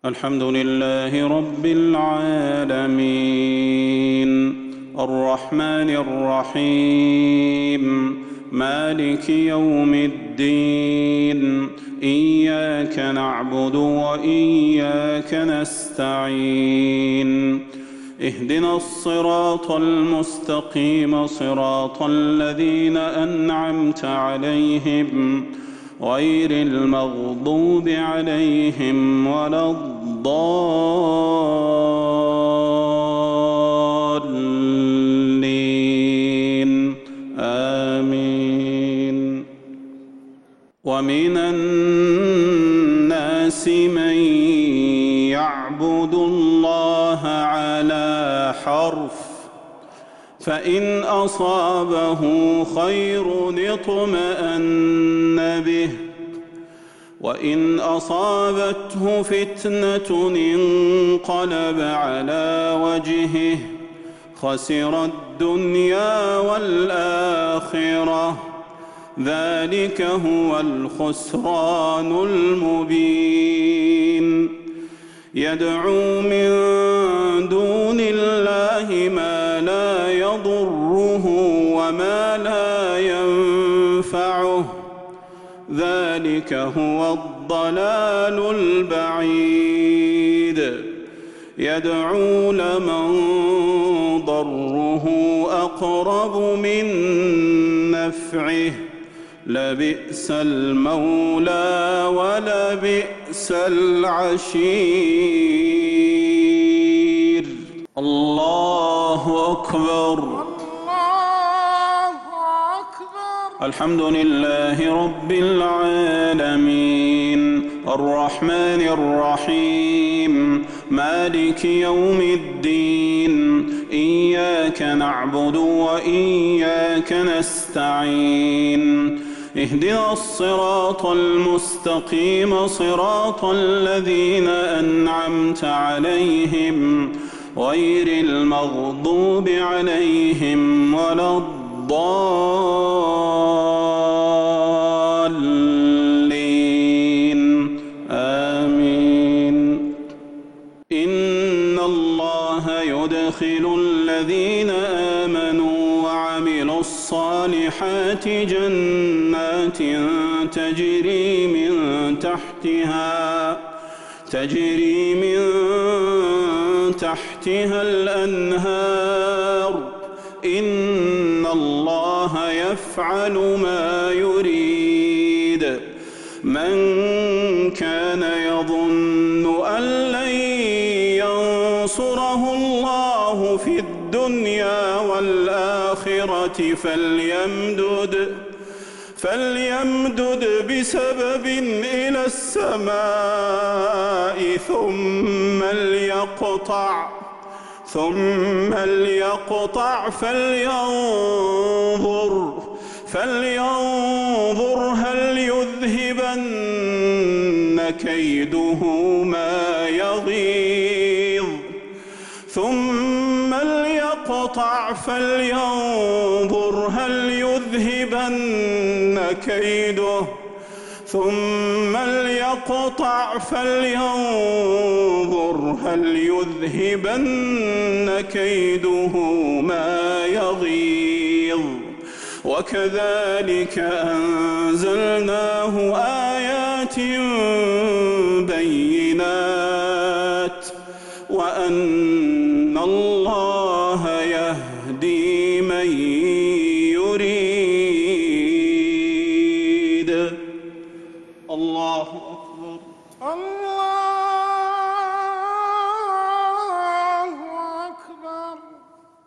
الحمد لله رب العالمين الرحمن الرحيم مالك يوم الدين إياك نعبد وإياك نستعين اهدنا الصراط المستقيم صراط الذين أنعمت عليهم غير المغضوب عليهم ولا الضالين آمين. ومن الناس من يعبد الله على حرف فإن أصابه خير اطمأن به وإن أصابته فتنة انقلب على وجهه خسر الدنيا والآخرة ذلك هو الخسران المبين. يدعو من دون الله ما لا يضره وما لا ينفعه ذلك هو الضلال البعيد. يدعو لمن ضره أقرب من نفعه لبئس المولى ولبئس العشير. الله أكبر. الحمد لله رب العالمين الرحمن الرحيم مالك يوم الدين إياك نعبد وإياك نستعين اهدنا الصراط المستقيم صراط الذين أنعمت عليهم غير المغضوب عليهم ولا الضالين آمين. إن الله يدخل الذين آمنوا وعملوا الصالحات جنات تجري من تحتها الأنهار إن الله يفعل ما يريد. من كان يظن أن لن ينصره الله في الدنيا والآخرة فليمدد بسبب إلى السماء ثم ليقطع فلينظر هل يذهبن كيده ما يغيظ ثم ليقطع فلينظر هل يذهبن كيده ما يغيظ. وكذلك أنزلناه آيات بينات وأن